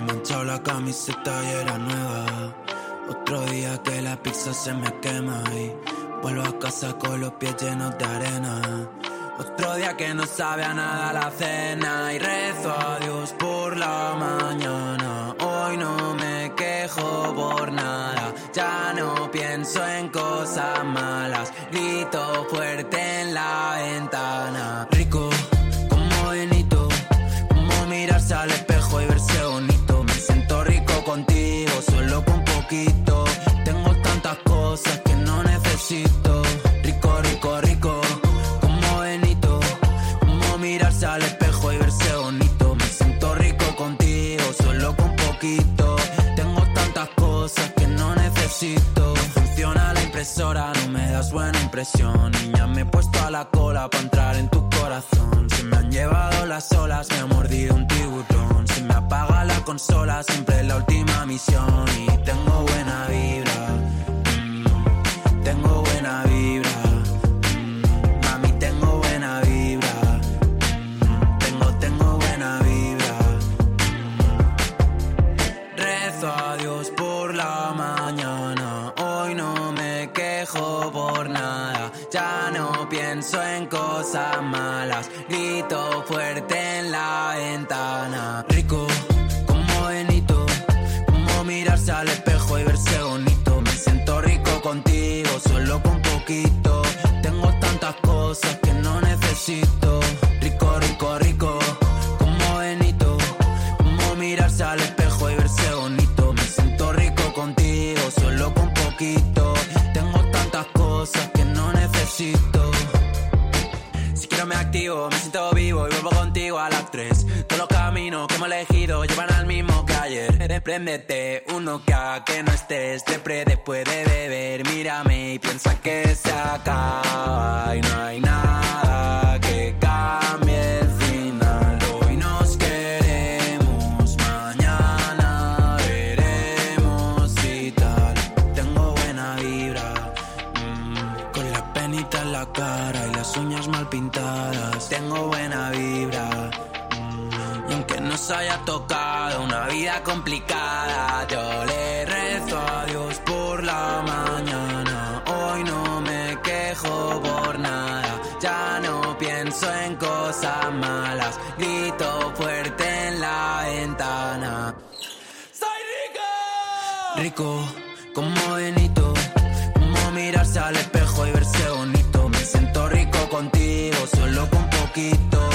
manchado la camiseta y era nueva. Otro día que la pizza se me quema y vuelvo a casa con los pies llenos de arena. Otro día que no sabe a nada la cena y rezo a Dios por la mañana. Hoy no me quejo por nada, ya no pienso en cosas malas. Grito fuerte en la ventana. Rico como Benito, como mirarse al espejo y verse bonito. Me siento rico contigo, solo con poquito. Tengo tantas cosas que no necesito. Rico, rico, rico. Mirarse al espejo y verse bonito. Me siento rico contigo, solo con poquito. Tengo tantas cosas que no necesito. No funciona la impresora, no me das buena impresión. Niña, me he puesto a la cola para entrar en tu corazón. Se me han llevado las olas, me ha mordido un tiburón. Se me apaga la consola, siempre es la última misión. Y tengo buena vibra, tengo buena vibra. Mami, tengo buena vibra. A Dios por la mañana, hoy no me quejo por nada, ya no pienso en cosas malas, grito fuerte en la ventana. Rico como Benito, como mirarse al espejo y verse bonito. Me siento rico contigo, solo con poquito. Tengo tantas cosas que no necesito. Rico, rico, rico, como Benito, como mirarse al espejo y verse bonito. Contigo, solo con poquito. Tengo tantas cosas que no necesito. Si quiero me activo, me siento vivo y vuelvo contigo a las 3. Todos los caminos que hemos elegido llevan al mismo que ayer. Préndete uno que haga que no estés depre después de beber. Mírame y piensa que se acaba y no hay nada que cambie el final. Hoy nos queremos, mañana veremos y tal. Tengo buena vibra, con la penita en la cara y las uñas mal pintadas. Tengo buena vibra, y aunque nos haya tocado una vida complicada, yo le rezo a Dios por la mañana. Hoy no me quejo por nada, ya no pienso en cosas malas. Grito fuerte en la ventana. ¡Soy rico! Rico como Benito, como mirarse al espejo y verse bonito. Me siento rico contigo, solo con poquito.